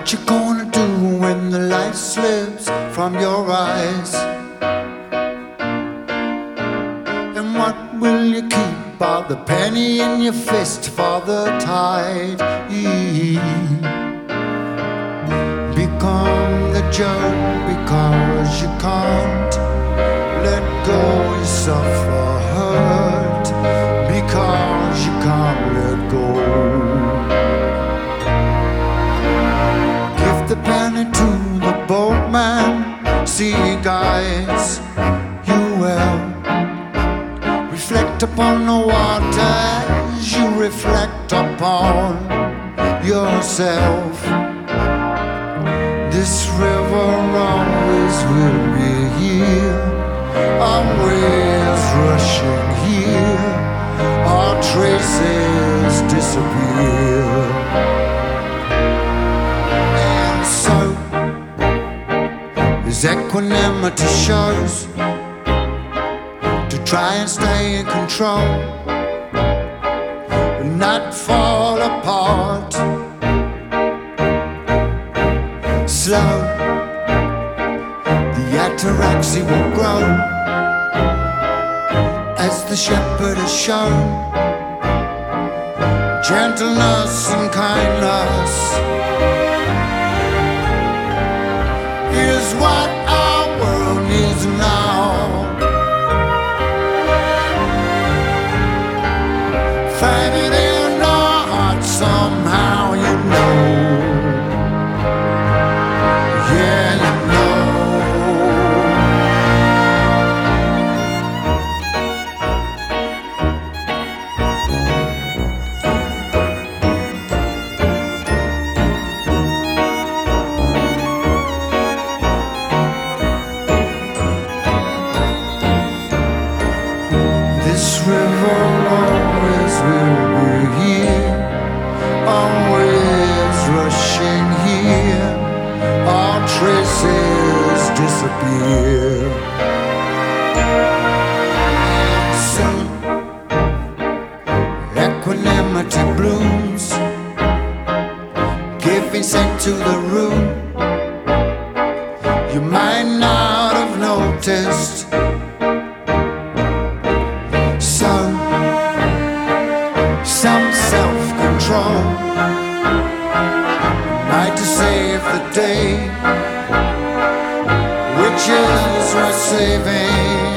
What you gonna do when the light slips from your eyes? And what will you keep of the penny in your fist for the tide? Become the joke because you can't let go yourself for hurt, because you can't let go. Give the penny to the boatman, see guys, you will reflect upon the water as you reflect upon yourself. This river always will be here, always rushing here, our traces disappear. And so, as equanimity shows, to try and stay in control, not fall apart. Slow, the ataraxy will grow, as the shepherd has shown, gentleness and kindness is what our world needs now. Find it in our hearts somehow, you know. This river always will be here, always rushing here, our traces disappear. And soon, equanimity blooms, giving scent to the room. You might not have noticed. Some self-control, night to save the day, which is worth saving.